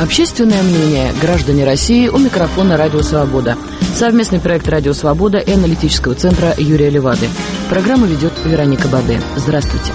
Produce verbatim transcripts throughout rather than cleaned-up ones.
Общественное мнение. Граждане России. У микрофона «Радио Свобода». Совместный проект «Радио Свобода» и аналитического центра Юрия Левады. Программу ведет Вероника Баде. Здравствуйте.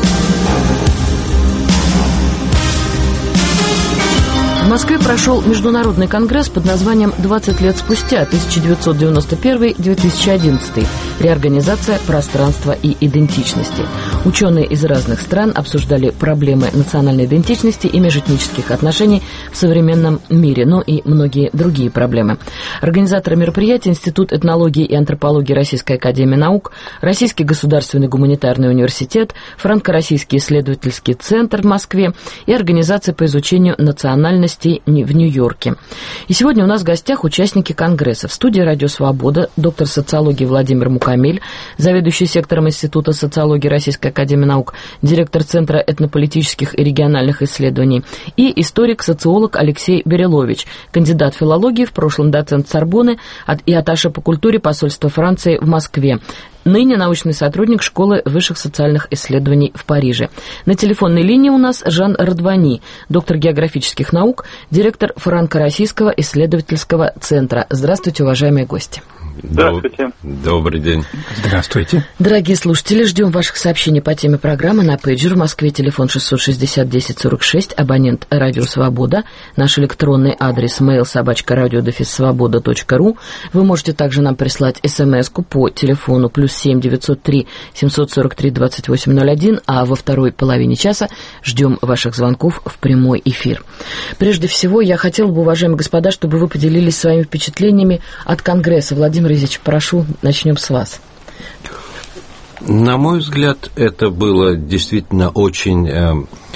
В Москве прошел международный конгресс под названием «двадцать лет спустя, тысяча девятьсот девяносто первый — две тысячи одиннадцатый. Реорганизация пространства и идентичности». Ученые из разных стран обсуждали проблемы национальной идентичности и межэтнических отношений в современном мире, но и многие другие проблемы. Организаторы мероприятия — Институт этнологии и антропологии Российской академии наук, Российский государственный гуманитарный университет, Франко-российский исследовательский центр в Москве и Организация по изучению национальности в Нью-Йорке. И сегодня у нас в гостях участники Конгресса. В студии «Радио Свобода» доктор социологии Владимир Мукамель, заведующий сектором Института социологии Российской академии наук, директор Центра этнополитических и региональных исследований, и историк-социолог Алексей Берилович, кандидат филологии, в прошлом доцент Сорбонны и атташе по культуре посольства Франции в Москве. Ныне научный сотрудник Школы высших социальных исследований в Париже. На телефонной линии у нас Жан Радвани, доктор географических наук, директор Франко-российского исследовательского центра. Здравствуйте, уважаемые гости. Здравствуйте. Добрый день. Здравствуйте. Дорогие слушатели, ждем ваших сообщений по теме программы на пейджер. В Москве телефон шестьсот шестьдесят десять сорок шесть, абонент «Радио Свобода». Наш электронный адрес mail собачка радио дефис свобода точка ру. Вы можете также нам прислать смс-ку по телефону плюс семь девятьсот три семьсот сорок три двадцать восемь ноль один, а во второй половине часа ждем ваших звонков в прямой эфир. Прежде всего, я хотела бы, уважаемые господа, чтобы вы поделились своими впечатлениями от Конгресса. Владимир Ильич, прошу, начнем с вас. На мой взгляд, это было действительно очень э,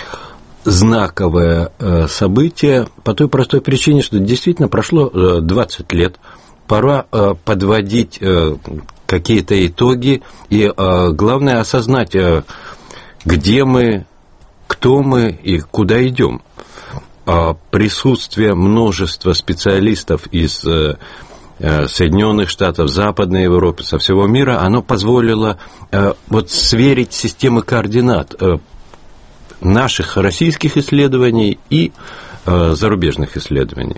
знаковое э, событие по той простой причине, что действительно прошло э, двадцать лет. Пора э, подводить э, какие-то итоги и, э, главное, осознать, э, где мы, кто мы и куда идем. Э, присутствие множества специалистов из э, Соединенных Штатов, Западной Европы, со всего мира, оно позволило э, вот сверить системы координат э, наших российских исследований и э, зарубежных исследований.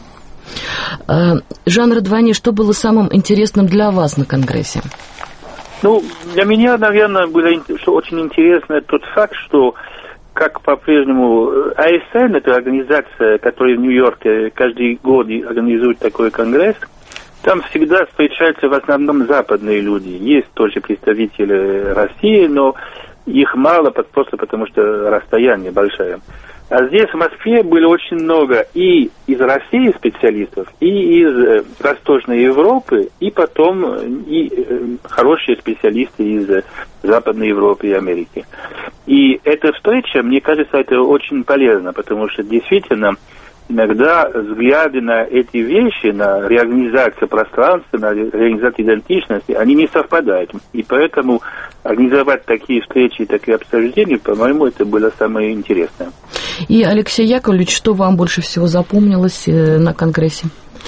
Жан Радвани, что было самым интересным для вас на Конгрессе? Ну, для меня, наверное, было очень интересно тот факт, что как по-прежнему эй эс эн, это организация, которая в Нью-Йорке каждый год организует такой конгресс, там всегда встречаются в основном западные люди. Есть тоже представители России, но их мало просто потому, что расстояние большое. А здесь, в Москве, было очень много и из России специалистов, и из Восточной Европы, и потом и хорошие специалисты из Западной Европы и Америки. И эта встреча, мне кажется, это очень полезно, потому что действительно иногда взгляды на эти вещи, на реорганизацию пространства, на реорганизацию идентичности, они не совпадают. И поэтому организовать такие встречи и такие обсуждения, по-моему, это было самое интересное. И, Алексей Яковлевич, что вам больше всего запомнилось на Конгрессе?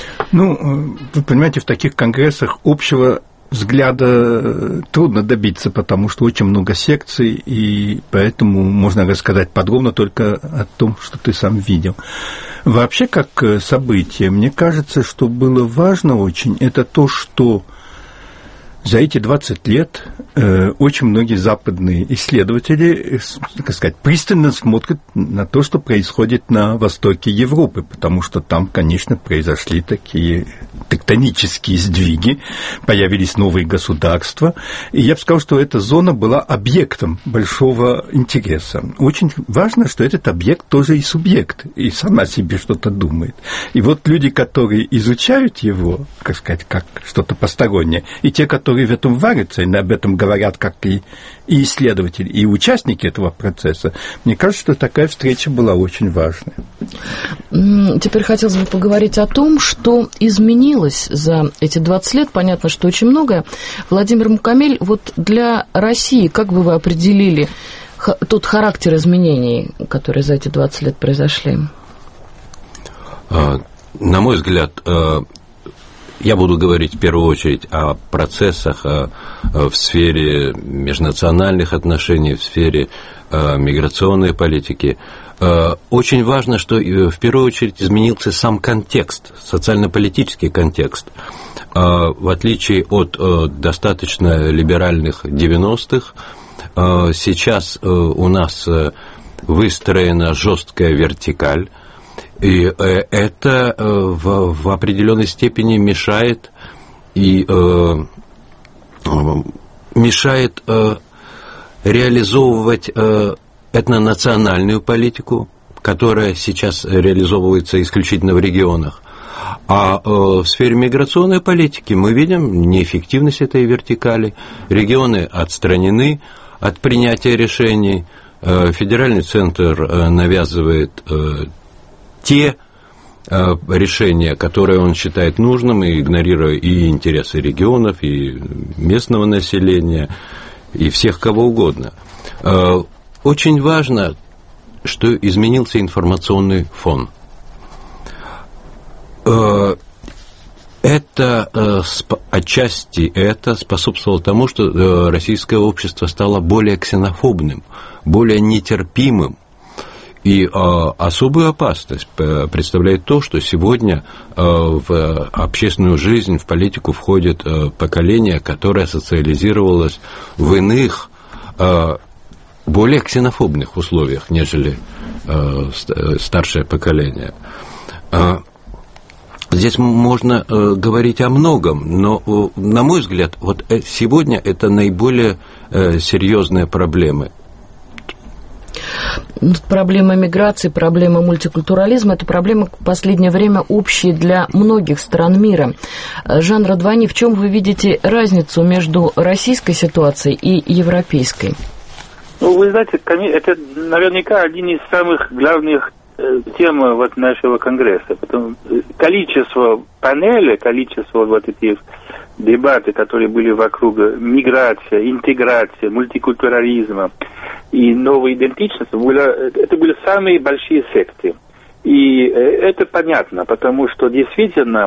Ну, вы понимаете, в таких конгрессах общего взгляда трудно добиться, потому что очень много секций, и поэтому можно рассказать подробно только о том, что ты сам видел. Вообще, как событие, мне кажется, что было важно очень, это то, что за эти двадцать лет э, очень многие западные исследователи, так сказать, пристально смотрят на то, что происходит на востоке Европы, потому что там, конечно, произошли такие тектонические сдвиги, появились новые государства, и я бы сказал, что эта зона была объектом большого интереса. Очень важно, что этот объект тоже и субъект, и сам о себе что-то думает. И вот люди, которые изучают его, так сказать, как что-то постороннее, и те, которые в этом варятся, и об этом говорят как и, и исследователи, и участники этого процесса, мне кажется, что такая встреча была очень важной. Теперь хотелось бы поговорить о том, что изменилось за эти двадцать лет. Понятно, что очень многое. Владимир Мукамель, вот для России, как бы вы определили тот характер изменений, которые за эти двадцать лет произошли? На мой взгляд, я буду говорить в первую очередь о процессах в сфере межнациональных отношений, в сфере миграционной политики. Очень важно, что в первую очередь изменился сам контекст, социально-политический контекст. В отличие от достаточно либеральных девяностых, сейчас у нас выстроена жесткая вертикаль, и это в, в определенной степени мешает и мешает реализовывать этнонациональную политику, которая сейчас реализовывается исключительно в регионах. А э, в сфере миграционной политики мы видим неэффективность этой вертикали. Регионы отстранены от принятия решений. Э, федеральный центр э, навязывает э, те э, решения, которые он считает нужным, и игнорируя и интересы регионов, и местного населения, и всех кого угодно. Э, Очень важно, что изменился информационный фон. Это отчасти это способствовало тому, что российское общество стало более ксенофобным, более нетерпимым. И особую опасность представляет то, что сегодня в общественную жизнь, в политику входит поколение, которое социализировалось в иных, более ксенофобных условиях, нежели э, старшее поколение. Э, здесь можно э, говорить о многом, но, э, на мой взгляд, вот сегодня это наиболее э, серьезные проблемы. Проблема миграции, проблема мультикультурализма – это проблемы в последнее время общие для многих стран мира. Жан Радвани, в чем вы видите разницу между российской ситуацией и европейской? Ну, вы знаете, это наверняка один из самых главных э, тем вот нашего Конгресса. Потому количество панелей, количество вот этих дебатов, которые были вокруг миграции, интеграции, мультикультурализма и новой идентичности, было, это были самые большие секты. И это понятно, потому что действительно,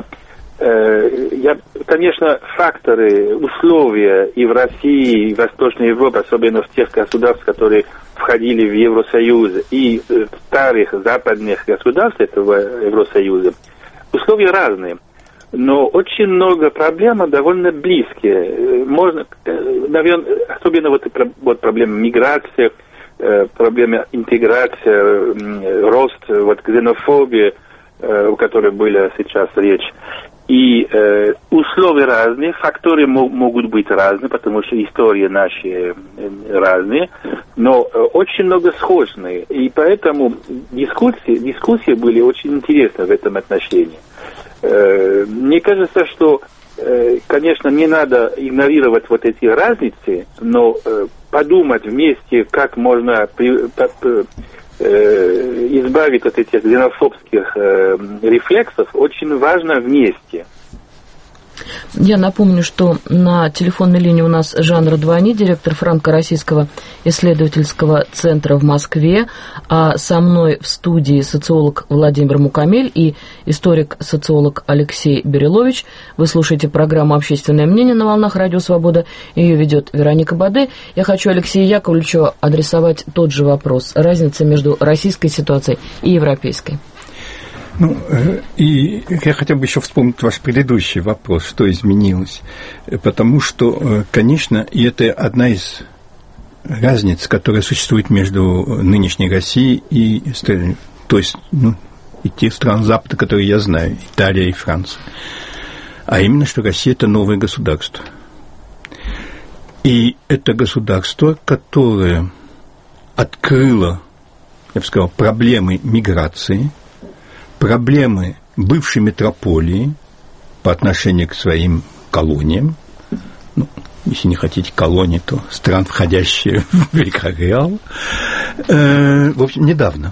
Я, конечно, факторы, условия и в России, и в Восточной Европе, особенно в тех государствах, которые входили в Евросоюз, и в старых западных государств этого Евросоюза, условия разные. Но очень много проблем довольно близкие. Можно, наверное, особенно вот, вот проблема миграции, проблема интеграции, рост, вот ксенофобии, о которой была сейчас речь. И э, условия разные, факторы мо- могут быть разные, потому что истории наши э, разные, но э, очень много схожные. И поэтому дискуссии, дискуссии были очень интересны в этом отношении. Э, мне кажется, что, э, конечно, не надо игнорировать вот эти разницы, но э, подумать вместе, как можно при, по, э, избавить от этих ксенофобских э, рефлексов, очень важно вместе. Я напомню, что на телефонной линии у нас Жан Радвани, директор Франко-Российского исследовательского центра в Москве, а со мной в студии социолог Владимир Мукамель и историк-социолог Алексей Берилович. Вы слушаете программу «Общественное мнение» на волнах Радио Свобода. Ее ведет Вероника Баде. Я хочу Алексею Яковлевичу адресовать тот же вопрос. Разница между российской ситуацией и европейской. Ну, и я хотел бы еще вспомнить ваш предыдущий вопрос, что изменилось. Потому что, конечно, и это одна из разниц, которая существует между нынешней Россией и, то есть, ну, и тех стран Запада, которые я знаю, Италия и Франция. А именно, что Россия – это новое государство. И это государство, которое открыло, я бы сказал, проблемы миграции, проблемы бывшей метрополии по отношению к своим колониям, ну, если не хотите колонии, то стран, входящие в Великореал, э, в общем, недавно,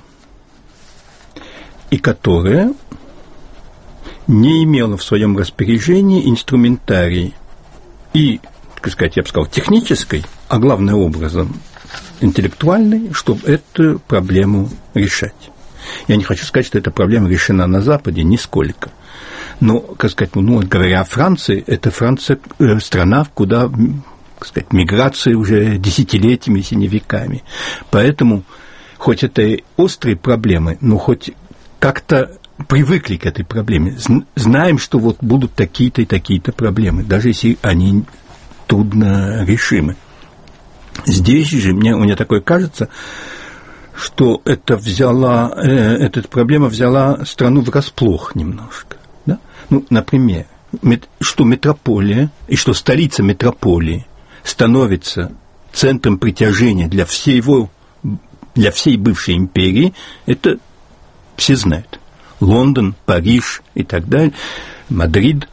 и которая не имела в своем распоряжении инструментарий и, так сказать, я бы сказал, технической, а главным образом интеллектуальной, чтобы эту проблему решать. Я не хочу сказать, что эта проблема решена на Западе, нисколько. Но, как сказать, ну, говоря о Франции, это Франция э, страна, куда, как сказать, миграция уже десятилетиями, если не веками. Поэтому, хоть это и острые проблемы, но хоть как-то привыкли к этой проблеме. Знаем, что вот будут такие-то и такие-то проблемы, даже если они трудно решимы. Здесь же мне, мне такое кажется, что это взяла, э, эта проблема взяла страну врасплох немножко. Да? Ну, например, мет, что метрополия и что столица метрополии становится центром притяжения для всего, для всей бывшей империи, это все знают. Лондон, Париж и так далее, Мадрид,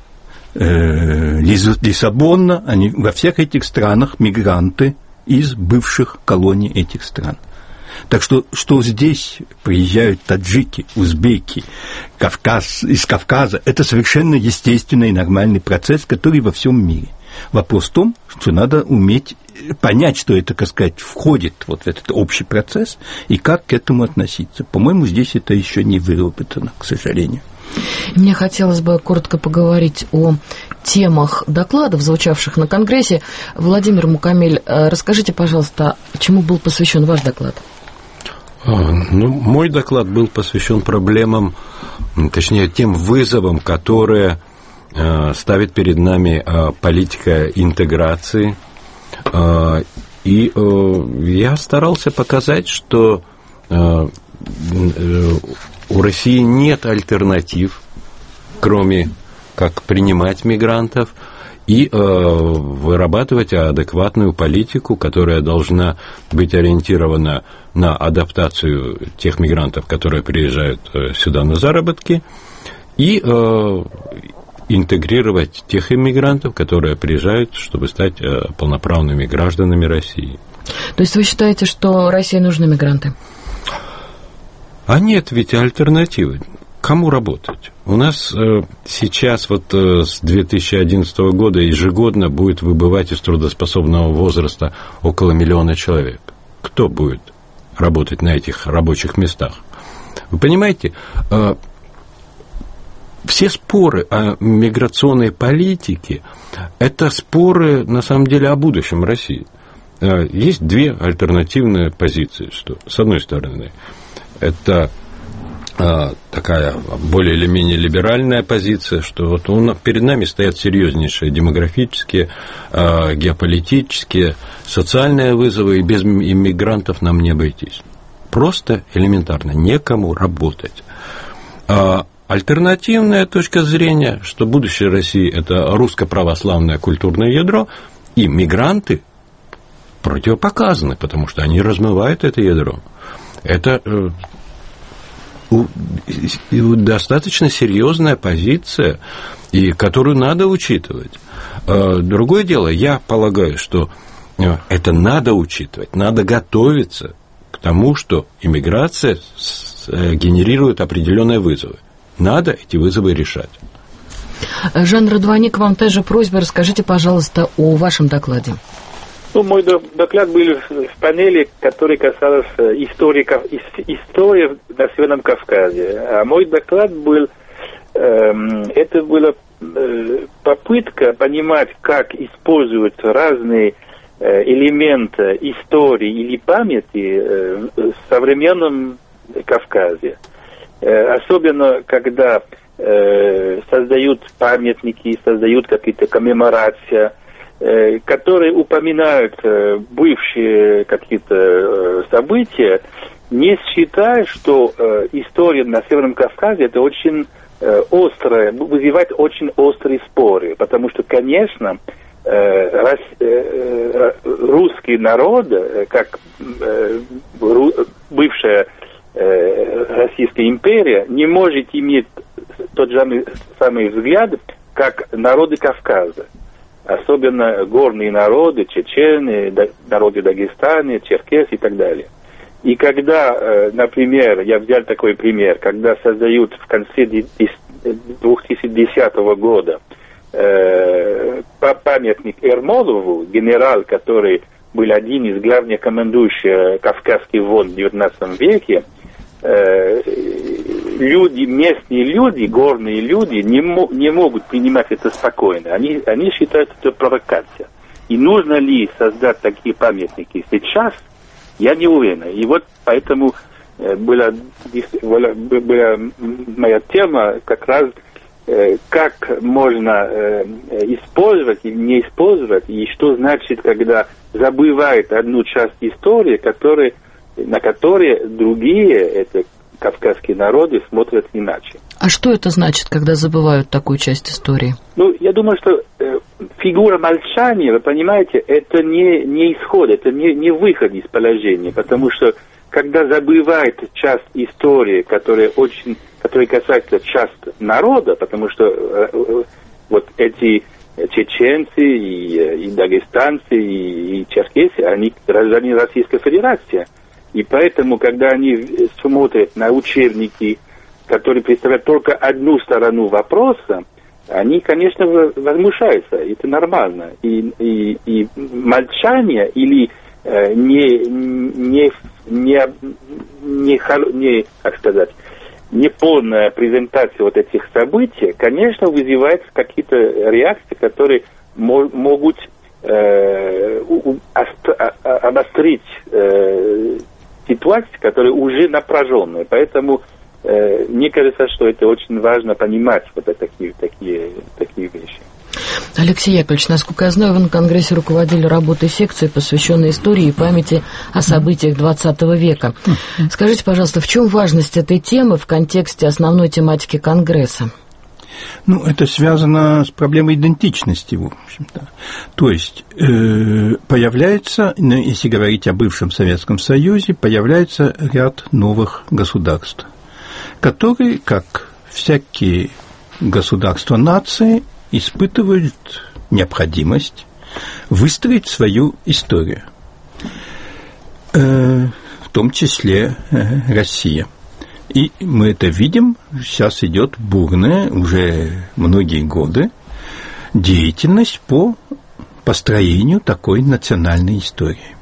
э, Лиссабон, они, во всех этих странах мигранты из бывших колоний этих стран. Так что, что здесь приезжают таджики, узбеки, Кавказ, из Кавказа, это совершенно естественный и нормальный процесс, который во всем мире. Вопрос в том, что надо уметь понять, что это, так сказать, входит вот в этот общий процесс, и как к этому относиться. По-моему, здесь это еще не выработано, к сожалению. Мне хотелось бы коротко поговорить о темах докладов, звучавших на Конгрессе. Владимир Мукамель, расскажите, пожалуйста, чему был посвящен ваш доклад? Ну, мой доклад был посвящен проблемам, точнее, тем вызовам, которые э, ставит перед нами э, политика интеграции. Э, и э, я старался показать, что э, э, у России нет альтернатив, кроме как принимать мигрантов и э, вырабатывать адекватную политику, которая должна быть ориентирована на адаптацию тех мигрантов, которые приезжают сюда на заработки, и э, интегрировать тех иммигрантов, которые приезжают, чтобы стать э, полноправными гражданами России. То есть вы считаете, что России нужны мигранты? А нет ведь альтернативы. Кому работать? У нас э, сейчас вот э, с две тысячи одиннадцатого года ежегодно будет выбывать из трудоспособного возраста около миллиона человек. Кто будет работать на этих рабочих местах? Вы понимаете, э, все споры о миграционной политике – это споры, на самом деле, о будущем России. Э, есть две альтернативные позиции. Что, с одной стороны, это такая более или менее либеральная позиция, что вот он, перед нами стоят серьезнейшие демографические, геополитические, социальные вызовы, и без иммигрантов нам не обойтись. Просто элементарно некому работать. А альтернативная точка зрения, что будущее России – это русско-православное культурное ядро, и мигранты противопоказаны, потому что они размывают это ядро. Это достаточно серьезная позиция, и которую надо учитывать. Другое дело, я полагаю, что это надо учитывать, надо готовиться к тому, что иммиграция генерирует определенные вызовы. Надо эти вызовы решать. Жан Радвани, к вам та же просьба. Расскажите, пожалуйста, о вашем докладе. Ну, мой доклад был в панели, который касался истории, истории на Северном Кавказе. А мой доклад был, э, это была э, попытка понимать, как используют разные э, элементы истории или памяти э, в современном Кавказе. Э, особенно, когда э, создают памятники, создают какие-то коммеморации, которые упоминают бывшие какие-то события, не считая, что история на Северном Кавказе это очень острая, вызывает очень острые споры, потому что, конечно, русский народ, как бывшая Российская империя, не может иметь тот же самый взгляд, как народы Кавказа. Особенно горные народы, чечены, народы Дагестана, черкесы и так далее. И когда, например, я взял такой пример, когда создают в конце две тысячи десятого года памятник Ермолову, генерал, который был один из главных командующих Кавказских войн в девятнадцатом веке, люди, местные люди, горные люди не, мо- не могут принимать это спокойно. Они, они считают это провокация. И нужно ли создать такие памятники сейчас, я не уверен. И вот поэтому была, была, была моя тема как раз, как можно использовать или не использовать, и что значит, когда забывает одну часть истории, который, на которые другие, это кавказские народы, смотрят иначе. А что это значит, когда забывают такую часть истории? Ну, я думаю, что э, фигура молчания, вы понимаете, это не, не исход, это не, не выход из положения, потому что когда забывает часть истории, которая очень, которая касается часть народа, потому что э, э, вот эти чеченцы и, и дагестанцы и, и черкесы, они граждане Российской Федерации. И поэтому, когда они смотрят на учебники, которые представляют только одну сторону вопроса, они, конечно, возмущаются. Это нормально. И, и, и молчание или э, не, не, не, не, не, как сказать, неполная презентация вот этих событий, конечно, вызывает какие-то реакции, которые мо- могут э, у, ост- обострить э, ситуацию, которая уже напряженная. Поэтому э, мне кажется, что это очень важно понимать вот такие, такие, такие вещи. Алексей Яковлевич, насколько я знаю, вы на Конгрессе руководили работой секции, посвященной истории и памяти о событиях двадцатого века. Скажите, пожалуйста, в чем важность этой темы в контексте основной тематики Конгресса? Ну, это связано с проблемой идентичности, в общем-то. То есть э, появляется, если говорить о бывшем Советском Союзе, появляется ряд новых государств, которые, как всякие государства-нации, испытывают необходимость выстроить свою историю, э, в том числе э, Россия. И мы это видим, сейчас идет бурная, уже многие годы, деятельность по построению такой национальной истории.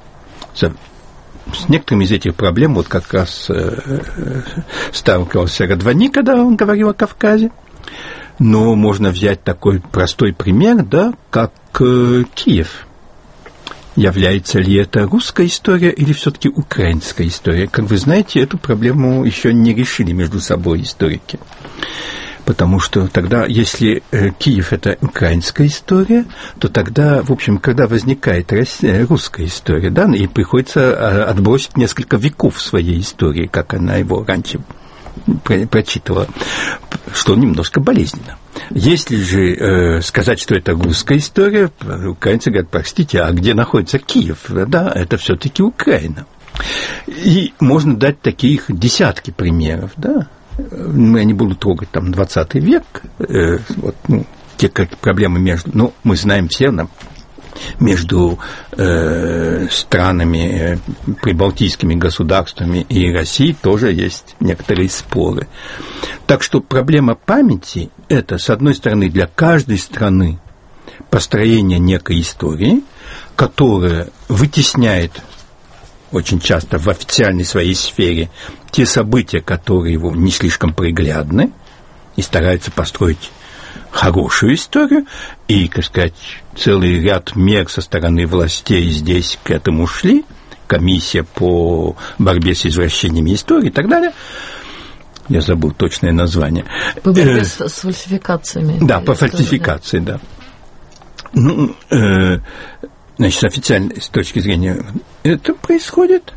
С некоторыми из этих проблем вот как раз э, сталкивался Радвани, когда он говорил о Кавказе. Но можно взять такой простой пример, да, как э, Киев. Является ли это русская история или все-таки украинская история? Как вы знаете, эту проблему еще не решили между собой историки. Потому что тогда, если э, Киев – это украинская история, то тогда, в общем, когда возникает Россия, русская история, да, и приходится отбросить несколько веков своей истории, как она его раньше прочитывала, что немножко болезненно. Если же э, сказать, что это русская история, украинцы говорят, простите, а где находится Киев? Да, это все-таки Украина. И можно дать таких десятки примеров, да. Я не буду трогать там двадцатый век, э, вот, ну, те как проблемы между, ну, мы знаем все, нам, между э, странами, э, прибалтийскими государствами и Россией тоже есть некоторые споры. Так что проблема памяти – это, с одной стороны, для каждой страны построение некой истории, которая вытесняет очень часто в официальной своей сфере те события, которые его не слишком приглядны, и старается построить хорошую историю, и, так сказать, целый ряд мер со стороны властей здесь к этому шли, комиссия по борьбе с извращениями истории и так далее. Я забыл точное название. По борьбе с, с фальсификациями. Да, по фальсификации, да. Ну, э, значит, официально, с точки зрения, это происходит.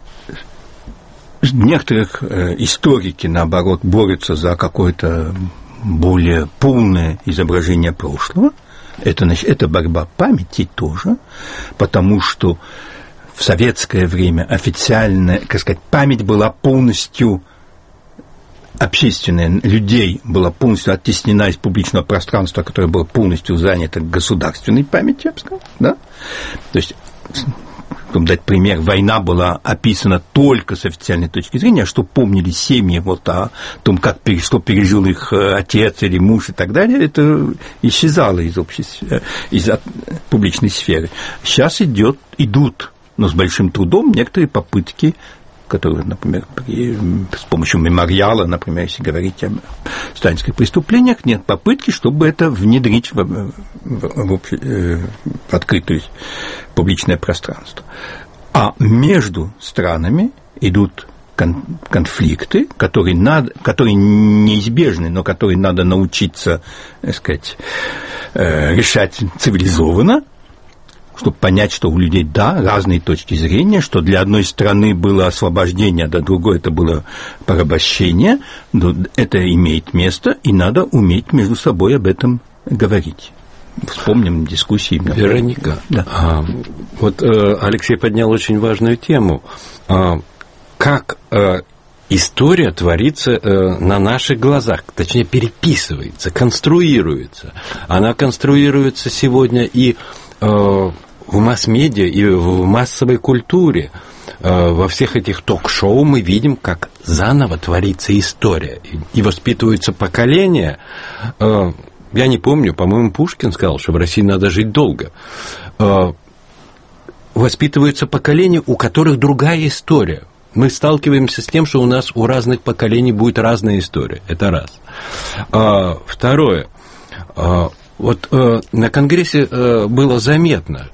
Некоторых э, историки, наоборот, борются за какое-то более полное изображение прошлого. Это, значит, это борьба памяти тоже, потому что в советское время официальная, как сказать, память была полностью общественная, людей была полностью оттеснена из публичного пространства, которое было полностью занято государственной памятью, я бы сказал, да? То есть, чтобы дать пример, война была описана только с официальной точки зрения, что помнили семьи вот о том, как, что пережил их отец или муж и так далее, это исчезало из общества, из публичной сферы. Сейчас идет, идут, но с большим трудом, некоторые попытки, которые, например, при, с помощью мемориала, например, если говорить о сталинских преступлениях, нет попытки, чтобы это внедрить в, в, в, в открытое публичное пространство. А между странами идут конфликты, которые, надо, которые неизбежны, но которые надо научиться, так сказать, решать цивилизованно, чтобы понять, что у людей, да, разные точки зрения, что для одной страны было освобождение, а для другой это было порабощение, но это имеет место, и надо уметь между собой об этом говорить. Вспомним дискуссии. Вероника, да. а, вот а, Алексей поднял очень важную тему. А, как а, история творится а, на наших глазах, точнее, переписывается, конструируется. Она конструируется сегодня и а, в масс-медиа, и в массовой культуре. А, во всех этих ток-шоу мы видим, как заново творится история. И, и воспитываются поколения. А, Я не помню, по-моему, Пушкин сказал, что в России надо жить долго. Воспитываются поколения, у которых другая история. Мы сталкиваемся с тем, что у нас у разных поколений будет разная история. Это раз. Второе. Вот на Конгрессе было заметно,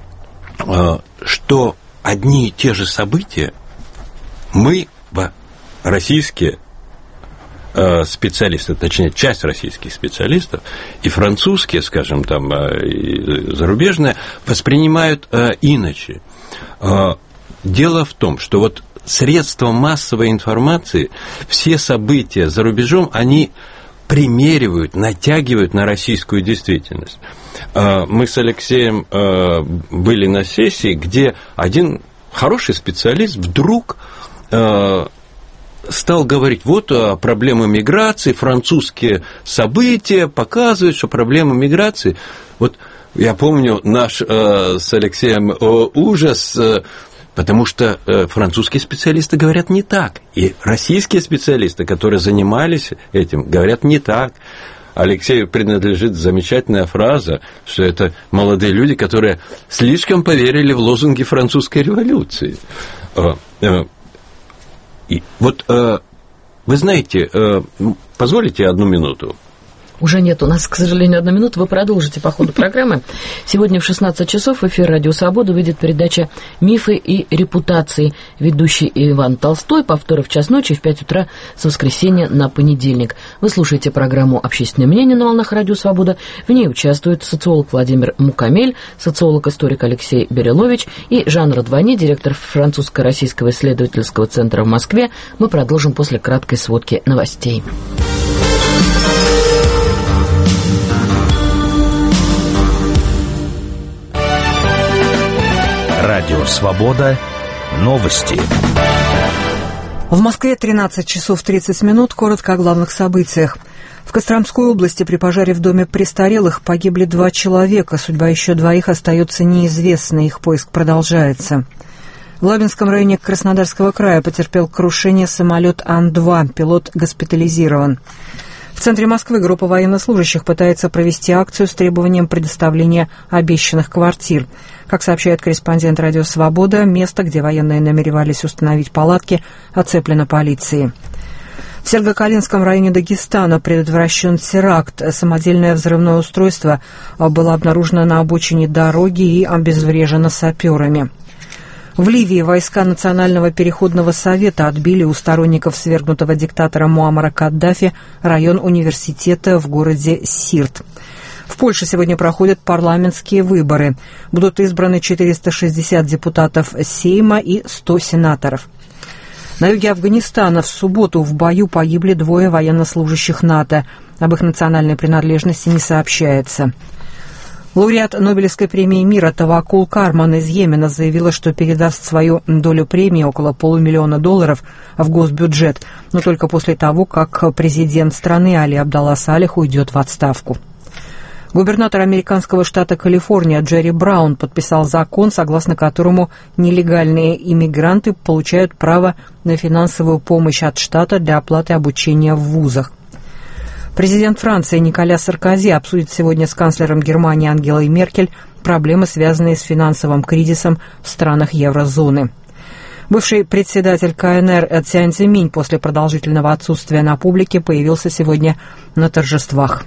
что одни и те же события мы, российские специалисты, точнее, часть российских специалистов, и французские, скажем, там, и зарубежные, воспринимают иначе. Дело в том, что вот средства массовой информации, все события за рубежом, они примеривают, натягивают на российскую действительность. Мы с Алексеем были на сессии, где один хороший специалист вдруг стал говорить, вот проблема миграции, французские события показывают, что проблема миграции. Вот я помню наш э, с Алексеем э, ужас, э, потому что э, французские специалисты говорят не так, и российские специалисты, которые занимались этим, говорят не так. Алексею принадлежит замечательная фраза, что это молодые люди, которые слишком поверили в лозунги французской революции. Э, э, И вот вы знаете, позволите одну минуту? Уже нет у нас, к сожалению, одной минуты. Вы продолжите по ходу программы. Сегодня в шестнадцать часов в эфир «Радио Свобода» выйдет передача «Мифы и репутации». Ведущий Иван Толстой. Повторы в час ночи, в пять утра с воскресенья на понедельник. Вы слушаете программу «Общественное мнение» на волнах «Радио Свобода». В ней участвуют социолог Владимир Мукамель, социолог-историк Алексей Берилович и Жан Радвани, директор французско-российского исследовательского центра в Москве. Мы продолжим после краткой сводки новостей. Радио «Свобода». Новости. В Москве тринадцать часов тридцать минут. Коротко о главных событиях. В Костромской области при пожаре в доме престарелых погибли два человека. Судьба еще двоих остается неизвестной. Их поиск продолжается. В Лабинском районе Краснодарского края потерпел крушение самолет Ан два. Пилот госпитализирован. В центре Москвы группа военнослужащих пытается провести акцию с требованием предоставления обещанных квартир. Как сообщает корреспондент «Радио Свобода», место, где военные намеревались установить палатки, оцеплено полицией. В Сергокалинском районе Дагестана предотвращен теракт. Самодельное взрывное устройство было обнаружено на обочине дороги и обезврежено саперами. В Ливии войска Национального переходного совета отбили у сторонников свергнутого диктатора Муаммара Каддафи район университета в городе Сирт. В Польше сегодня проходят парламентские выборы. Будут избраны четыреста шестьдесят депутатов Сейма и сто сенаторов. На юге Афганистана в субботу в бою погибли двое военнослужащих НАТО. Об их национальной принадлежности не сообщается. Лауреат Нобелевской премии мира Тавакул Карман из Йемена заявила, что передаст свою долю премии, около полумиллиона долларов, в госбюджет, но только после того, как президент страны Али Абдалла Салих уйдет в отставку. Губернатор американского штата Калифорния Джерри Браун подписал закон, согласно которому нелегальные иммигранты получают право на финансовую помощь от штата для оплаты обучения в вузах. Президент Франции Николя Саркози обсудит сегодня с канцлером Германии Ангелой Меркель проблемы, связанные с финансовым кризисом в странах еврозоны. Бывший председатель ка эн эр Цзян Цзиминь после продолжительного отсутствия на публике появился сегодня на торжествах.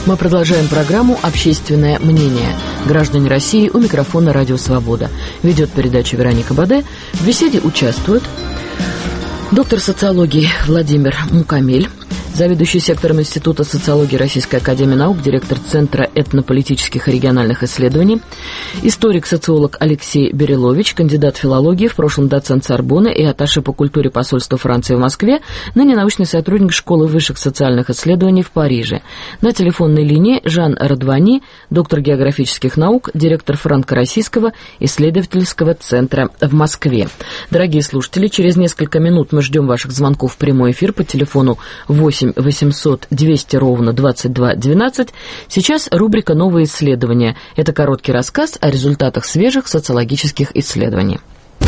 Мы продолжаем программу «Общественное мнение». Граждане России, у микрофона «Радио Свобода». Ведет передачу Вероника Баде. В беседе участвуют доктор социологии Владимир Мукамель, заведующий сектором Института социологии Российской академии наук, директор Центра этнополитических и региональных исследований, историк-социолог Алексей Берилович, кандидат филологии, в прошлом доцент Сорбонны и атташе по культуре посольства Франции в Москве, ныне научный сотрудник Школы высших социальных исследований в Париже. На телефонной линии Жан Радвани, доктор географических наук, директор Франко-Российского исследовательского центра в Москве. Дорогие слушатели, через несколько минут мы ждем ваших звонков в прямой эфир по телефону восемь восемьсот двести ровно двадцать два двенадцать. Сейчас рубрика «Новые исследования». Это короткий рассказ о результатах свежих социологических исследований.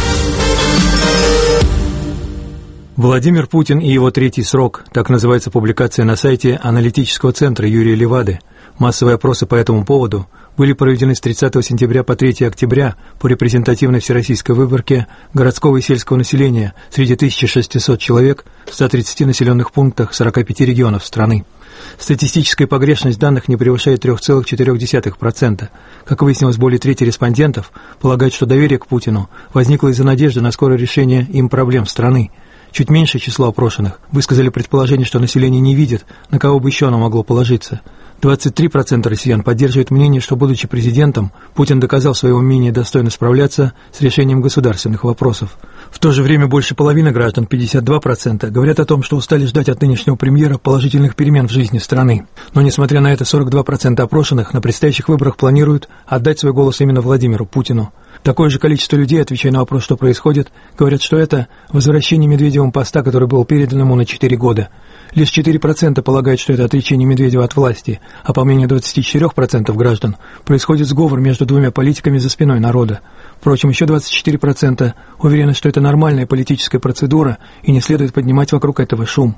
Владимир Путин и его третий срок. Так называется публикация на сайте аналитического центра Юрия Левады. Массовые опросы по этому поводу были проведены с тридцатого сентября по третьего октября по репрезентативной всероссийской выборке городского и сельского населения среди тысячи шестисот человек в ста тридцати населенных пунктах сорока пяти регионов страны. Статистическая погрешность данных не превышает три целых четыре десятых процента. Как выяснилось, более трети респондентов полагают, что доверие к Путину возникло из-за надежды на скорое решение им проблем страны. Чуть меньшее число опрошенных высказали предположение, что население не видит, на кого бы еще оно могло положиться. двадцать три процента россиян поддерживают мнение, что, будучи президентом, Путин доказал свое умение достойно справляться с решением государственных вопросов. В то же время больше половины граждан, пятьдесят два процента, говорят о том, что устали ждать от нынешнего премьера положительных перемен в жизни страны. Но, несмотря на это, сорок два процента опрошенных на предстоящих выборах планируют отдать свой голос именно Владимиру Путину. Такое же количество людей, отвечая на вопрос, что происходит, говорят, что это возвращение Медведевым поста, который был передан ему на четыре года. Лишь четыре процента полагают, что это отречение Медведева от власти, а по мнению двадцати четырёх процентов граждан происходит сговор между двумя политиками за спиной народа. Впрочем, еще двадцать четыре процента уверены, что это нормальная политическая процедура и не следует поднимать вокруг этого шум.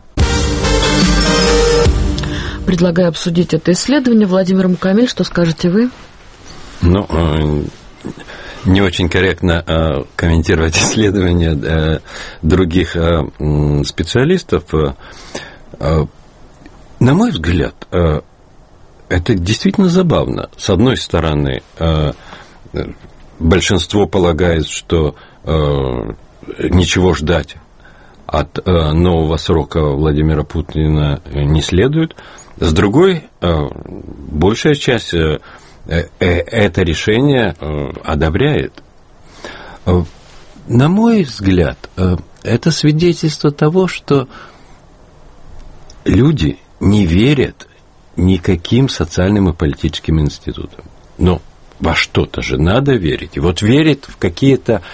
Предлагаю обсудить это исследование. Владимир Мукамель, что скажете вы? Ну, не очень корректно э, комментировать исследования э, других э, специалистов. Э, на мой взгляд, э, это действительно забавно. С одной стороны, э, большинство полагает, что э, ничего ждать от э, нового срока Владимира Путина не следует. С другой, э, большая часть э, это решение одобряет. На мой взгляд, это свидетельство того, что люди не верят никаким социальным и политическим институтам. Но во что-то же надо верить. И вот верят в какие-то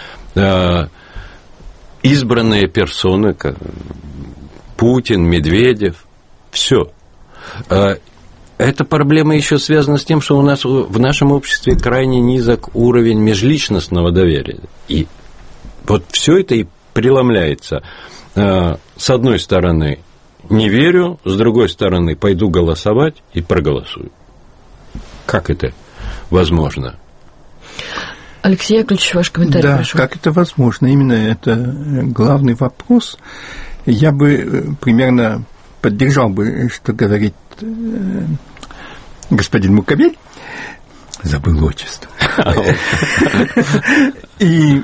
избранные персоны, как Путин, Медведев, все. Эта проблема еще связана с тем, что у нас в нашем обществе крайне низок уровень межличностного доверия. И вот все это и преломляется. С одной стороны, не верю, с другой стороны, пойду голосовать и проголосую. Как это возможно? Алексей Яковлевич, ваш комментарий, да, прошу. Как это возможно? Именно это главный вопрос. Я бы примерно поддержал бы, что говорит господин Мукамель, забыл отчество. И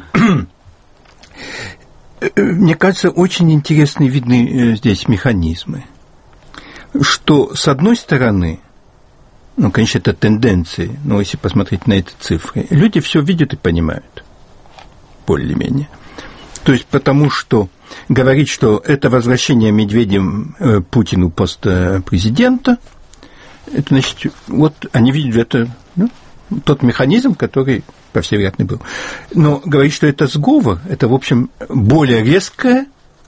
мне кажется, очень интересные видны здесь механизмы, что с одной стороны, ну, конечно, это тенденции, но если посмотреть на эти цифры, люди все видят и понимают, более-менее. То есть потому что говорить, что это возвращение Медведевым э, Путину поста президента, это значит, вот они видят это, ну, тот механизм, который, по всей вероятности, был. Но говорить, что это сговор, это, в общем, более резкое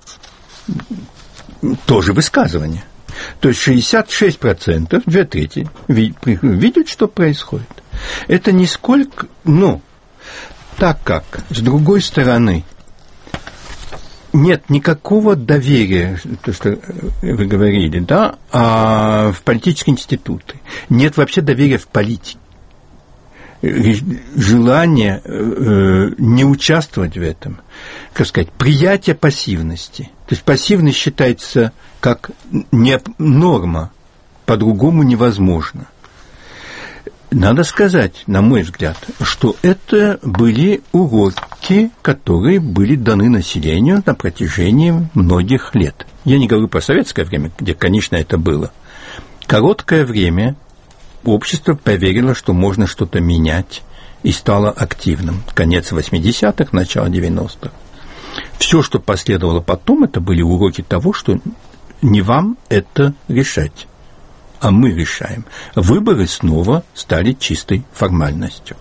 тоже высказывание. То есть шестьдесят шесть процентов, две трети, видят, что происходит. Это нисколько, но так как, с другой стороны, нет никакого доверия, то, что вы говорили, да, а в политические институты. Нет вообще доверия в политике. Желание э, не участвовать в этом, как сказать, приятие пассивности. То есть пассивность считается как не норма, по-другому невозможно. Надо сказать, на мой взгляд, что это были уроки, которые были даны населению на протяжении многих лет. Я не говорю про советское время, где, конечно, это было. Короткое время общество поверило, что можно что-то менять, и стало активным. Конец восьмидесятых, начало девяностых. Все, что последовало потом, это были уроки того, что не вам это решать, а мы решаем. Выборы снова стали чистой формальностью.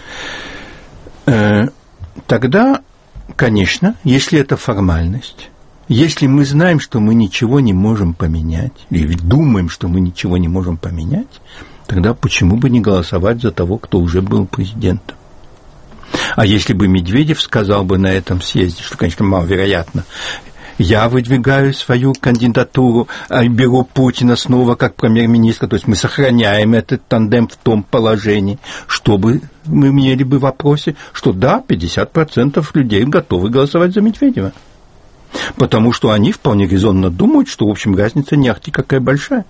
Тогда, конечно, если это формальность, если мы знаем, что мы ничего не можем поменять, или думаем, что мы ничего не можем поменять, тогда почему бы не голосовать за того, кто уже был президентом? А если бы Медведев сказал бы на этом съезде, что, конечно, маловероятно, я выдвигаю свою кандидатуру, а беру Путина снова как премьер-министра, то есть мы сохраняем этот тандем в том положении, чтобы мы имели бы в вопросе, что да, пятьдесят процентов людей готовы голосовать за Медведева. Потому что они вполне резонно думают, что, в общем, разница не ахти какая большая.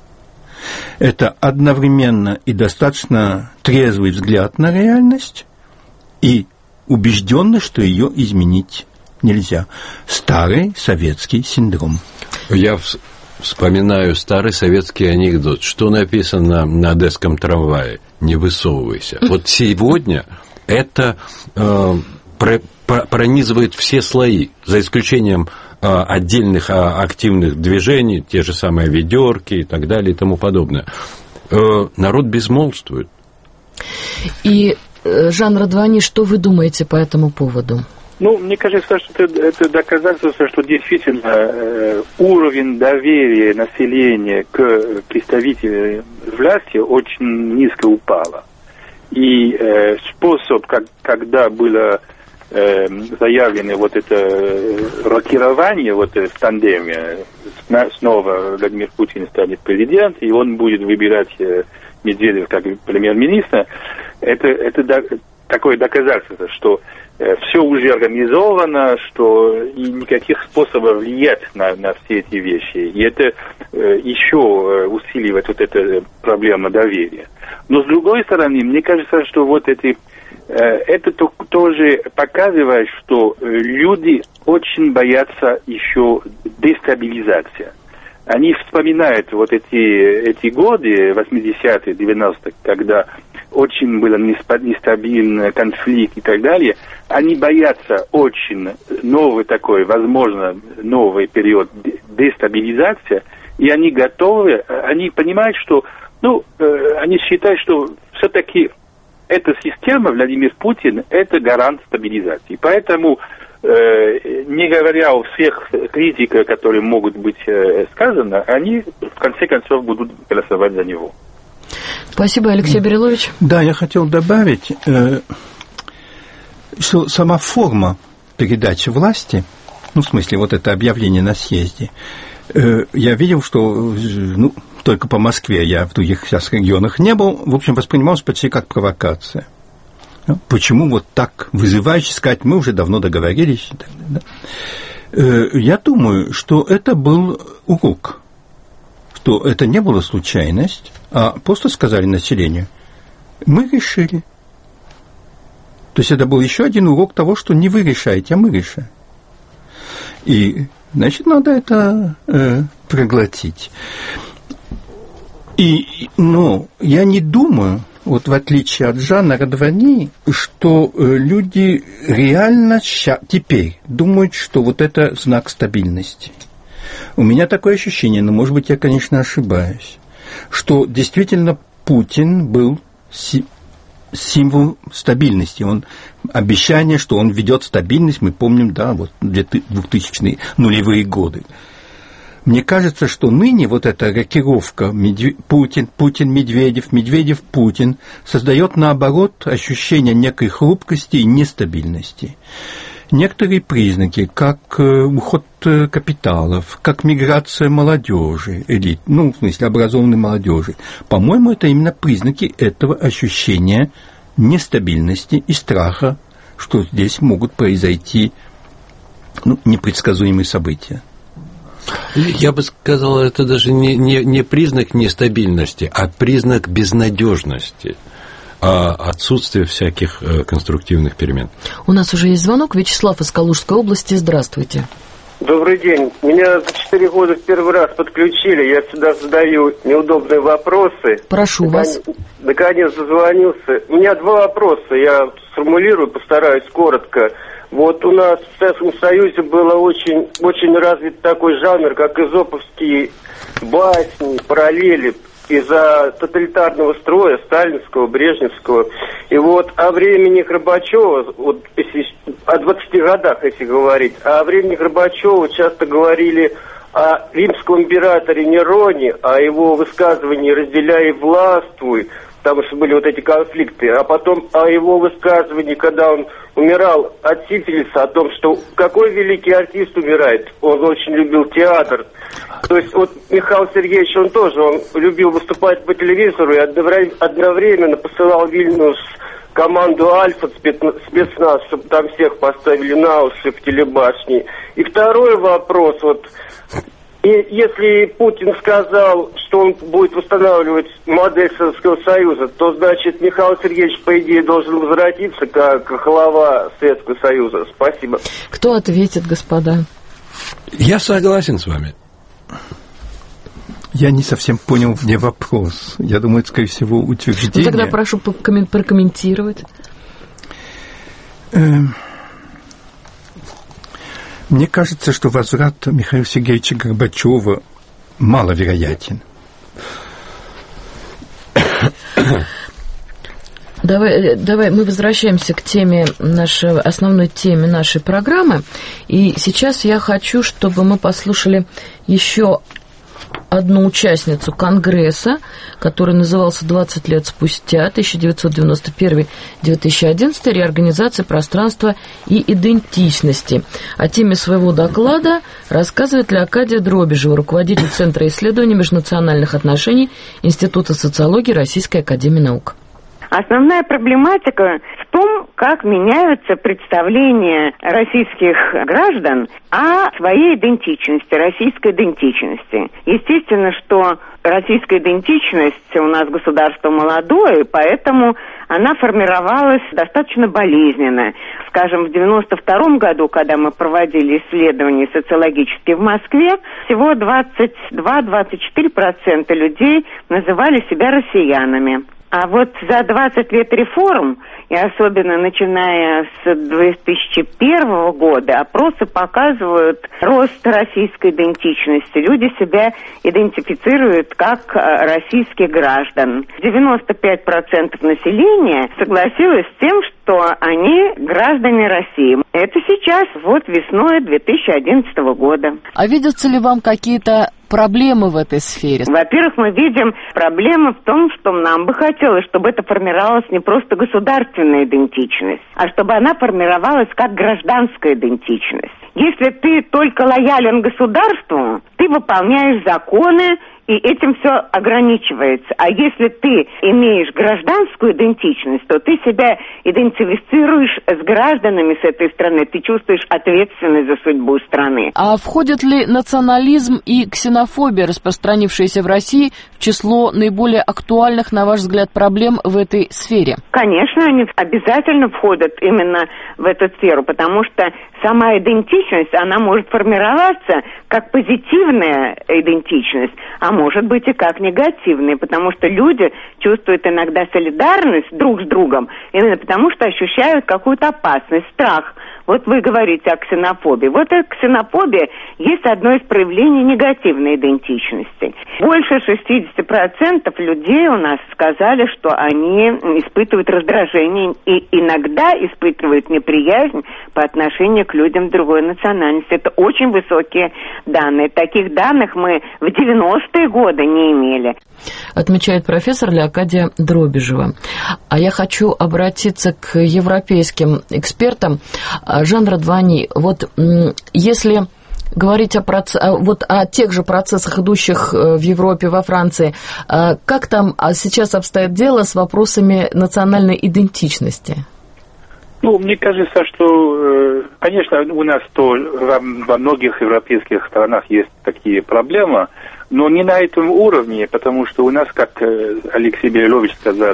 Это одновременно и достаточно трезвый взгляд на реальность и убежденность, что ее изменить нельзя. Старый советский синдром. Я вспоминаю старый советский анекдот. Что написано на одесском трамвае? Не высовывайся. Вот сегодня это э, про, про, пронизывает все слои, за исключением э, отдельных э, активных движений, те же самые ведерки и так далее и тому подобное. Э, народ безмолвствует. И, Жан Радвани, что вы думаете по этому поводу? Ну, мне кажется, что это, это доказательство, что действительно э, уровень доверия населения к представителям власти очень низко упал. И э, способ, как, когда было э, заявлено вот это рокирование вот в тандеме, снова Владимир Путин станет президент, и он будет выбирать э, Медведева как премьер-министра, это, это до, такое доказательство, что все уже организовано, что и никаких способов влиять на, на все эти вещи. И это э, еще усиливает вот эту проблему доверия. Но с другой стороны, мне кажется, что вот эти, э, это то, тоже показывает, что люди очень боятся еще дестабилизации. Они вспоминают вот эти, эти годы, восьмидесятые, девяностые, когда очень был нестабильный конфликт и так далее. Они боятся очень новый такой, возможно, новый период дестабилизации, и они готовы, они понимают, что, ну, э, они считают, что все-таки эта система, Владимир Путин, это гарант стабилизации. Поэтому, э, не говоря о всех критиках, которые могут быть э, сказаны, они, в конце концов, будут голосовать за него. Спасибо, Алексей Берилович. Да, я хотел добавить, э, что сама форма передачи власти, ну, в смысле, вот это объявление на съезде, э, я видел, что, ну, только по Москве, я в других сейчас регионах не был, в общем, воспринималось почти как провокация. Почему вот так вызывающе сказать, мы уже давно договорились? Да? Э, я думаю, что это был урок, что это не была случайность, а просто сказали населению, мы решили. То есть это был еще один урок того, что не вы решаете, а мы решаем. И, значит, надо это э, проглотить. И, но я не думаю, вот в отличие от Жана Радвани, что э, люди реально ща, теперь думают, что вот это знак стабильности. У меня такое ощущение, но, может быть, я, конечно, ошибаюсь, что действительно Путин был си- символ стабильности. Он, обещание, что он ведет стабильность, мы помним, да, вот двухтысячные нулевые годы. Мне кажется, что ныне вот эта рокировка Медве... Путин, Путин, Медведев, Медведев, Путин создает, наоборот, ощущение некой хрупкости и нестабильности. Некоторые признаки, как уход капиталов, как миграция молодежи, элит, ну, в смысле, образованной молодежи, по-моему, это именно признаки этого ощущения нестабильности и страха, что здесь могут произойти, ну, непредсказуемые события. Я бы сказал, это даже не, не, не признак нестабильности, а признак безнадежности, а отсутствие всяких конструктивных перемен. У нас уже есть звонок. Вячеслав из Калужской области. Здравствуйте. Добрый день. Меня за четыре года в первый раз подключили. Я всегда задаю неудобные вопросы. Прошу Наконец, вас. Наконец дозвонился. У меня два вопроса. Я сформулирую, постараюсь коротко. Вот у нас в Советском Союзе было очень, очень развит такой жанр, как эзоповские басни, параллели из-за тоталитарного строя, сталинского, брежневского. И вот о времени Горбачева, вот если о двадцати годах, если говорить, о времени Горбачева часто говорили о римском императоре Нероне, о его высказывании «разделяй и властвуй», потому что были вот эти конфликты, а потом о его высказывании, когда он умирал от сифилиса, о том, что какой великий артист умирает, он очень любил театр. То есть вот Михаил Сергеевич, он тоже, он любил выступать по телевизору и одновременно посылал в Вильнюс команду Альфа, спецназ, чтобы там всех поставили на уши в телебашне. И второй вопрос, вот, и если Путин сказал, что он будет восстанавливать модель Советского Союза, то, значит, Михаил Сергеевич, по идее, должен возвратиться как глава Советского Союза. Спасибо. Кто ответит, господа? Я согласен с вами. Я не совсем понял мне вопрос. Я думаю, это, скорее всего, утверждение. Ну, тогда прошу прокомментировать. Эм... Мне кажется, что возврат Михаила Сергеевича Горбачева маловероятен. Давай, давай, мы возвращаемся к теме нашей, основной теме нашей программы. И сейчас я хочу, чтобы мы послушали еще одну участницу Конгресса, который назывался «двадцать лет спустя», тысяча девятьсот девяносто первый — две тысячи одиннадцатый, реорганизация пространства и идентичности. О теме своего доклада рассказывает Леокадия Дробежева, руководитель Центра исследований межнациональных отношений Института социологии Российской академии наук. Основная проблематика в том, как меняются представления российских граждан о своей идентичности, российской идентичности. Естественно, что российская идентичность у нас государство молодое, поэтому она формировалась достаточно болезненно. Скажем, в девяносто втором году, когда мы проводили исследования социологические в Москве, всего двадцать два — двадцать четыре процента людей называли себя россиянами. А вот за двадцать лет реформ, и особенно начиная с две тысячи первого года, опросы показывают рост российской идентичности. Люди себя идентифицируют как российских граждан. девяносто пять процентов населения согласилось с тем, что они граждане России. Это сейчас, вот весной две тысячи одиннадцатого года. А видятся ли вам какие-то проблемы в этой сфере? Во-первых, мы видим проблемы в том, что нам бы хотелось, чтобы это формировалась не просто государственная идентичность, а чтобы она формировалась как гражданская идентичность. Если ты только лоялен государству, ты выполняешь законы, и этим все ограничивается. А если ты имеешь гражданскую идентичность, то ты себя идентифицируешь с гражданами с этой страны, ты чувствуешь ответственность за судьбу страны. А входит ли национализм и ксенофобия, распространившиеся в России, в число наиболее актуальных, на ваш взгляд, проблем в этой сфере? Конечно, они обязательно входят именно в эту сферу, потому что сама идентичность, она может формироваться как позитивная идентичность, а может быть и как негативная, потому что люди чувствуют иногда солидарность друг с другом, именно потому что ощущают какую-то опасность, страх. Вот вы говорите о ксенофобии. Вот эта ксенофобия есть одно из проявлений негативной идентичности. Больше шестьдесят процентов людей у нас сказали, что они испытывают раздражение и иногда испытывают неприязнь по отношению к людям другой национальности. Это очень высокие данные. Таких данных мы в девяностые годы не имели. Отмечает профессор Леокадия Дробежева. А я хочу обратиться к европейским экспертам. Жан Радвани, вот если говорить о, проц... вот о тех же процессах, идущих в Европе, во Франции, как там сейчас обстоит дело с вопросами национальной идентичности? Ну, мне кажется, что конечно, у нас то во многих европейских странах есть такие проблемы, но не на этом уровне, потому что у нас, как Алексей Белович сказал,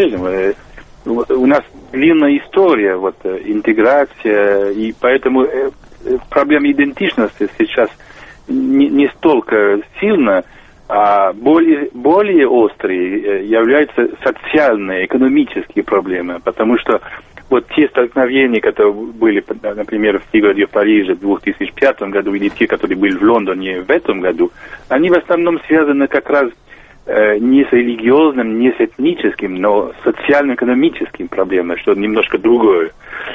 у нас длинная история, вот, интеграция, и поэтому проблема идентичности сейчас не, не столько сильна, а более, более острые являются социальные, экономические проблемы, потому что вот те столкновения, которые были, например, в пригороде Парижа в две тысячи пятом году, или те, которые были в Лондоне в этом году, они в основном связаны как раз э, не с религиозным, не с этническим, но с социально-экономическим проблемами, что немножко другое.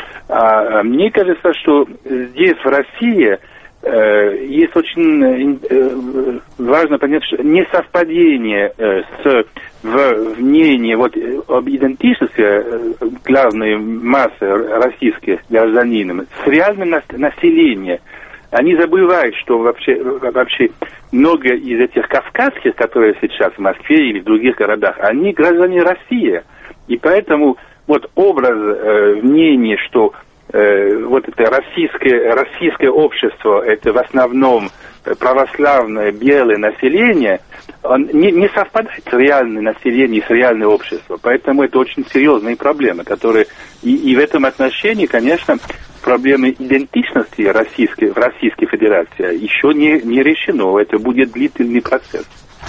А, мне кажется, что здесь, в России, э, есть очень э, важно понять, что несовпадение э, с в мнении вот, об идентичности э, главной массы российских гражданинов с реальным нас, населением. Они забывают, что вообще, вообще много из этих кавказских, которые сейчас в Москве или в других городах, они граждане России. И поэтому вот образ э, мнения, что э, вот это российское, российское общество, это в основном православное белое население, он не, не совпадает с реальным населением, с реальным обществом. Поэтому это очень серьезные проблемы, которые... И, и в этом отношении, конечно, проблемы идентичности российской, в Российской Федерации еще не, не решено. Это будет длительный процесс.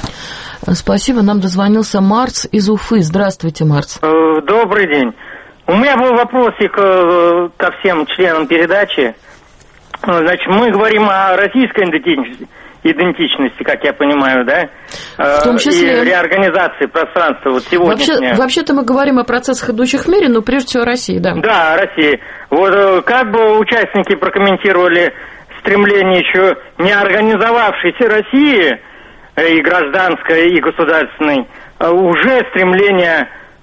Спасибо. Нам дозвонился Марс из Уфы. Здравствуйте, Марс. Добрый день. У меня был вопросик ко всем членам передачи. Значит, мы говорим о российской идентичности, идентичности, как я понимаю, да? В том числе... И реорганизации пространства вот сегодняшнего. Вообще, вообще-то мы говорим о процессах, идущих в мире, но прежде всего о России, да. Да, о России. Вот как бы участники прокомментировали стремление еще не организовавшейся России, и гражданской, и государственной, уже стремление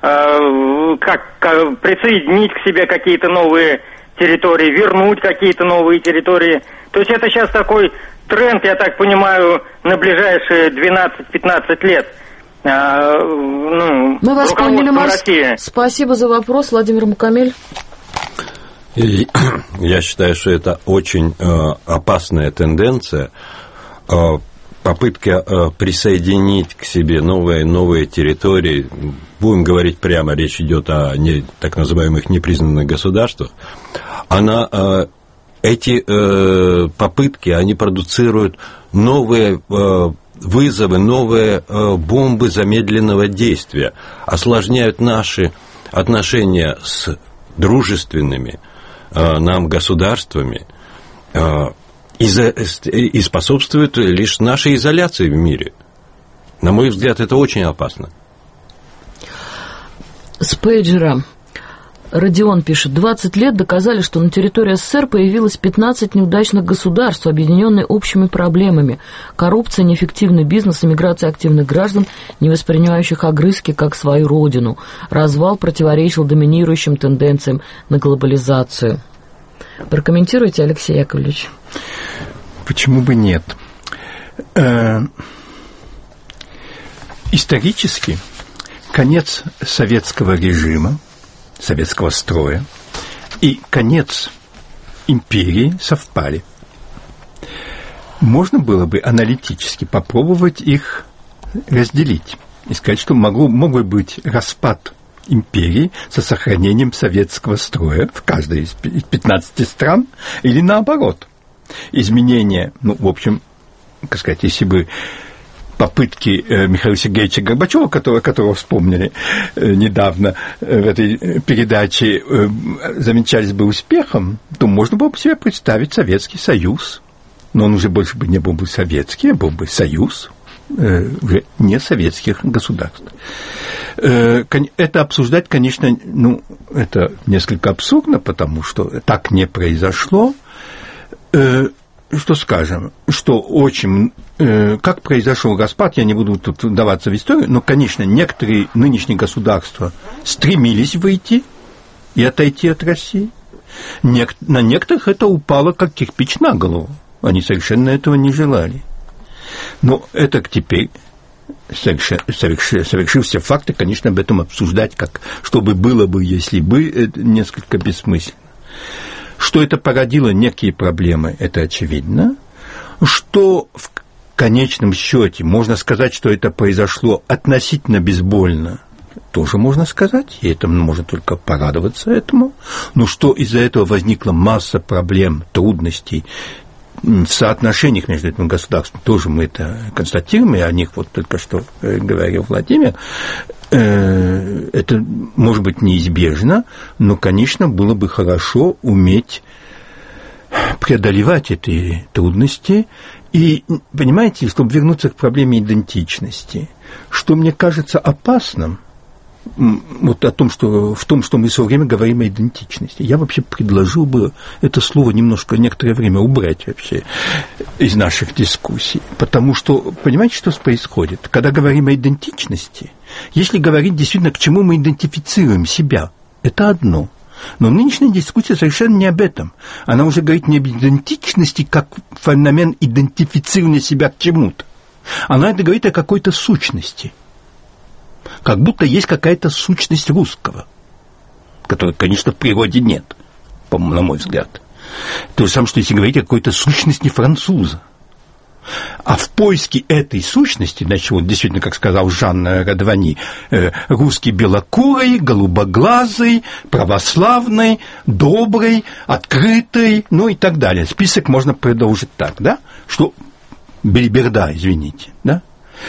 как, как присоединить к себе какие-то новые территории, вернуть какие-то новые территории. То есть это сейчас такой тренд, я так понимаю, на ближайшие двенадцать-пятнадцать лет. А, ну, Мы вас поняли, Марс. Спасибо за вопрос, Владимир Мукамель. И я считаю, что это очень э, опасная тенденция. Э, попытка э, присоединить к себе новые, новые территории. Будем говорить прямо, речь идет о не, так называемых непризнанных государствах. Она, э, эти э, попытки, они продуцируют новые э, вызовы, новые э, бомбы замедленного действия, осложняют наши отношения с дружественными э, нам государствами э, и, за, и способствуют лишь нашей изоляции в мире. На мой взгляд, это очень опасно. С пейджера Родион пишет, двадцать лет доказали, что на территории СССР появилось пятнадцать неудачных государств, объединенные общими проблемами. Коррупция, неэффективный бизнес, эмиграция активных граждан, не воспринимающих огрызки как свою родину. Развал противоречил доминирующим тенденциям на глобализацию. Прокомментируйте, Алексей Яковлевич. Почему бы нет? Э, исторически конец советского режима, советского строя и конец империи совпали. Можно было бы аналитически попробовать их разделить и сказать, что могло, мог бы быть распад империи со сохранением советского строя в каждой из пятнадцати стран, или наоборот. Изменение, ну, в общем, как сказать, если бы попытки э, Михаила Сергеевича Горбачева, которого, которого вспомнили э, недавно э, в этой передаче, э, замечались бы успехом, то можно было бы себе представить Советский Союз. Но он уже больше бы не был бы советский, а был бы союз э, уже не советских государств. Э, это обсуждать, конечно, ну, это несколько абсурдно, потому что так не произошло. Э, Что скажем, что очень... Э, как произошел распад, я не буду тут вдаваться в историю, но, конечно, некоторые нынешние государства стремились выйти и отойти от России. Нек- на некоторых это упало, как кирпич на голову. Они совершенно этого не желали. Но это теперь, соверши- соверши- совершившиеся факты, конечно, об этом обсуждать, как, что бы было бы, если бы, это несколько бессмысленно. Что это породило некие проблемы, это очевидно. Что в конечном счете можно сказать, что это произошло относительно безбольно, тоже можно сказать, и это можно только порадоваться этому. Но что из-за этого возникла масса проблем, трудностей, в соотношениях между этим государством, тоже мы это констатируем, и о них вот только что говорил Владимир, это может быть неизбежно, но, конечно, было бы хорошо уметь преодолевать эти трудности. И, понимаете, чтобы вернуться к проблеме идентичности, что мне кажется опасным, вот о том, что, в том, что мы все время говорим о идентичности. Я вообще предложил бы это слово немножко некоторое время убрать вообще из наших дискуссий. Потому что, понимаете, что происходит? Когда говорим о идентичности, если говорить действительно, к чему мы идентифицируем себя, это одно. Но нынешняя дискуссия совершенно не об этом. Она уже говорит не об идентичности, как феномен идентифицирования себя к чему-то. Она это говорит о какой-то сущности. Как будто есть какая-то сущность русского, которой, конечно, в природе нет, по-моему, на мой взгляд. То же самое, что если говорить о какой-то сущности француза. А в поиске этой сущности, значит, вот действительно, как сказал Жан Радвани, э, русский белокурый, голубоглазый, православный, добрый, открытый, ну и так далее. Список можно продолжить так, да? Что белиберда, извините, да?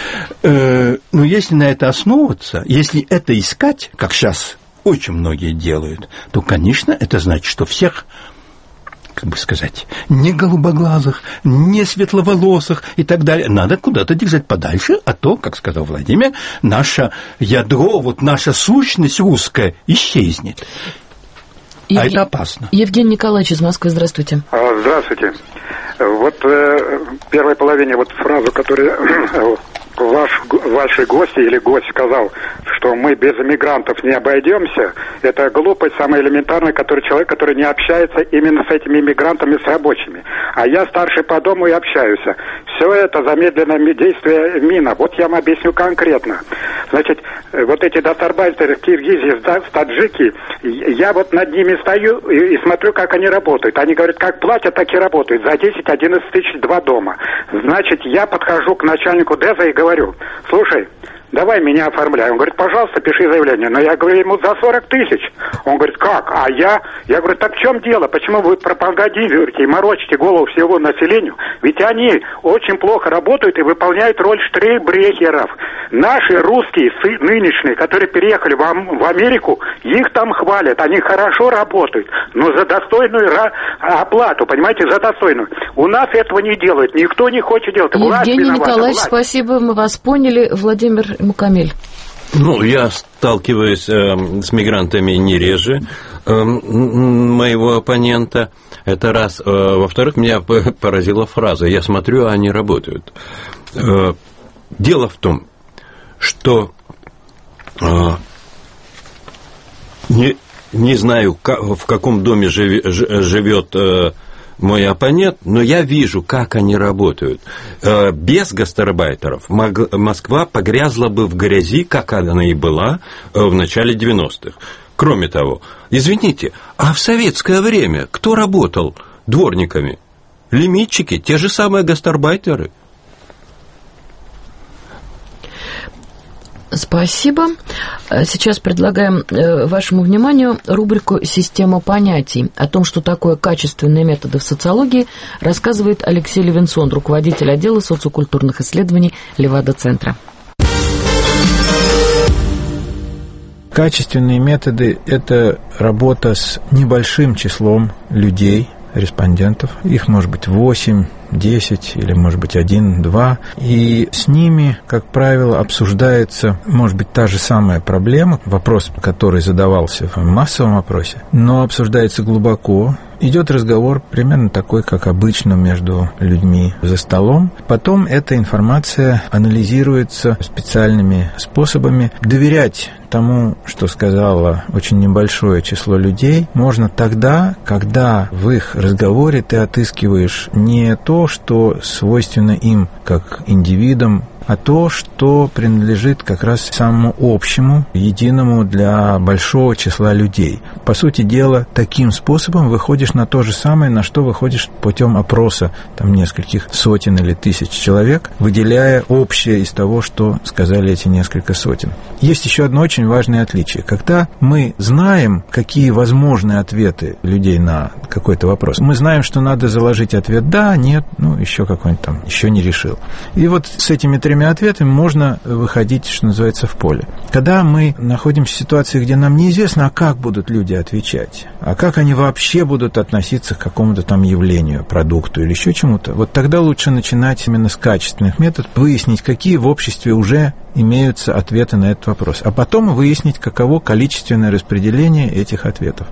Э, но если на это основываться, если это искать, как сейчас очень многие делают, то, конечно, это значит, что всех, как бы сказать, не голубоглазых, не светловолосых и так далее надо куда-то держать подальше, а то, как сказал Владимир, наше ядро, вот наша сущность русская исчезнет. Ев... А это опасно. Евгений Николаевич из Москвы, здравствуйте. Здравствуйте. Вот э, в первой половине вот фразу, которую ваш, ваши гости или гость сказал, что мы без иммигрантов не обойдемся, это глупость самая элементарная, который человек, который не общается именно с этими иммигрантами, с рабочими. А я старший по дому и общаюсь. Все это замедленное действие мина. Вот я вам объясню конкретно. Значит, вот эти гастарбайтеры в Киргизии, в Таджики, я вот над ними стою и, и смотрю, как они работают. Они говорят, как платят, так и работают. За десять-одиннадцать тысяч два дома. Значит, я подхожу к начальнику ДЭЗа и говорю, слушай, давай меня оформляй. Он говорит, пожалуйста, пиши заявление. Но я говорю ему за сорок тысяч. Он говорит, как? А я? Я говорю, так в чем дело? Почему вы пропагандируете и морочите голову всего населению? Ведь они очень плохо работают и выполняют роль штрейхбрехеров. Наши русские, нынешние, которые переехали в, в Америку, их там хвалят. Они хорошо работают, но за достойную оплату, понимаете, за достойную. У нас этого не делают. Никто не хочет делать. Евгений Николаевич, спасибо, мы вас поняли. Владимир Мукамель. Ну, я сталкиваюсь э, с мигрантами не реже э, моего оппонента. Это раз. Э, во-вторых, меня поразила фраза. Я смотрю, а они работают. Э, дело в том, что э, не, не знаю, как, в каком доме живе, живет э, мой оппонент, но я вижу, как они работают. Без гастарбайтеров Москва погрязла бы в грязи, как она и была в начале девяностых. Кроме того, извините, а в советское время кто работал дворниками? Лимитчики, те же самые гастарбайтеры. Спасибо. Сейчас предлагаем вашему вниманию рубрику «Система понятий». О том, что такое качественные методы в социологии, рассказывает Алексей Левинсон, руководитель отдела социокультурных исследований Левада-центра. Качественные методы – это работа с небольшим числом людей, респондентов. Их может быть восемь, десять или, может быть, один, два. И с ними, как правило, обсуждается, может быть, та же самая проблема, вопрос, который задавался в массовом опросе, но обсуждается глубоко. Идет разговор примерно такой, как обычно между людьми за столом. Потом эта информация анализируется специальными способами. Доверять тому, что сказало очень небольшое число людей, можно тогда, когда в их разговоре ты отыскиваешь не то, что свойственно им как индивидам, а то, что принадлежит как раз самому общему, единому для большого числа людей. По сути дела, таким способом выходишь на то же самое, на что выходишь путем опроса там нескольких сотен или тысяч человек, выделяя общее из того, что сказали эти несколько сотен. Есть еще одно очень важное отличие. Когда мы знаем, какие возможные ответы людей на какой-то вопрос, мы знаем, что надо заложить ответ «да», «нет», ну, еще какой-нибудь там, еще не решил. И вот с этими тремя ответами можно выходить, что называется, в поле. Когда мы находимся в ситуации, где нам неизвестно, а как будут люди отвечать, а как они вообще будут относиться к какому-то там явлению, продукту или еще чему-то, вот тогда лучше начинать именно с качественных методов, выяснить, какие в обществе уже имеются ответы на этот вопрос, а потом выяснить, каково количественное распределение этих ответов.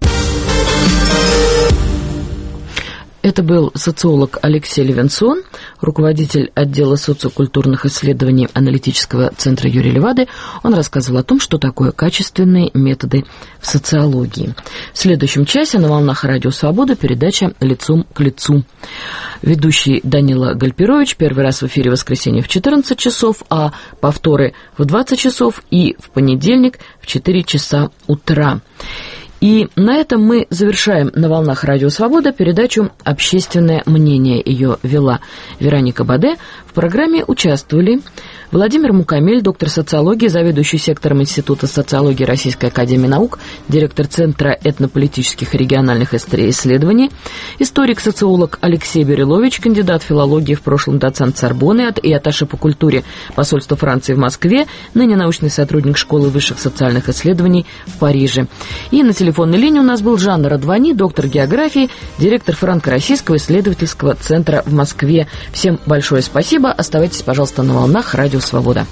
Это был социолог Алексей Левинсон, руководитель отдела социокультурных исследований аналитического центра Юрия Левады. Он рассказывал о том, что такое качественные методы в социологии. В следующем часе на волнах Радио Свобода передача «Лицом к лицу». Ведущий Данила Гальперович первый раз в эфире в воскресенье в четырнадцать часов, а повторы в двадцать часов и в понедельник в четыре часа утра. И на этом мы завершаем на волнах Радио Свобода передачу «Общественное мнение». Ее вела Вероника Баде. В программе участвовали Владимир Мукамель, доктор социологии, заведующий сектором Института социологии Российской академии наук, директор Центра этнополитических и региональных исследований, историк-социолог Алексей Берилович, кандидат филологии, в прошлом доцент Сорбонны и атташе по культуре посольства Франции в Москве, ныне научный сотрудник Школы высших социальных исследований в Париже. И на телефонной линии у нас был Жан Радвани, доктор географии, директор Франко-Российского исследовательского центра в Москве. Всем большое спасибо. Оставайтесь, пожалуйста, на волнах Радио Свобода.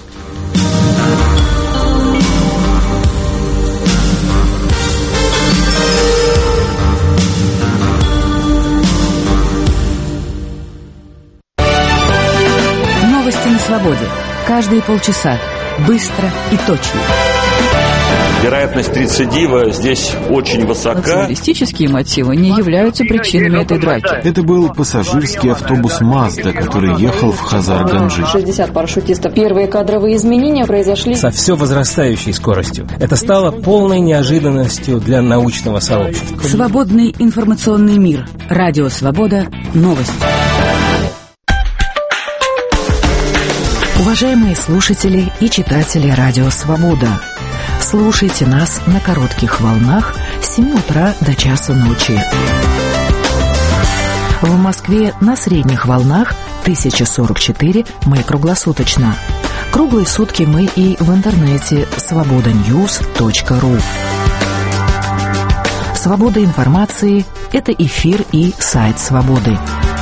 Новости на свободе. Каждые полчаса. Быстро и точно. Вероятность рецидива здесь очень высока. Националистические мотивы не являются причинами этой драки. Это был пассажирский автобус «Мазда», который ехал в Хазар-Ганджи. шестьдесят парашютистов. Первые кадровые изменения произошли со все возрастающей скоростью. Это стало полной неожиданностью для научного сообщества. Свободный информационный мир. Радио Свобода. Новости. Уважаемые слушатели и читатели Радио Свобода, слушайте нас на коротких волнах с семи утра до часа ночи. В Москве на средних волнах тысяча сорок четыре, мы круглосуточно. Круглые сутки мы и в интернете свобода ньюс точка ру. Свобода информации – это эфир и сайт Свободы.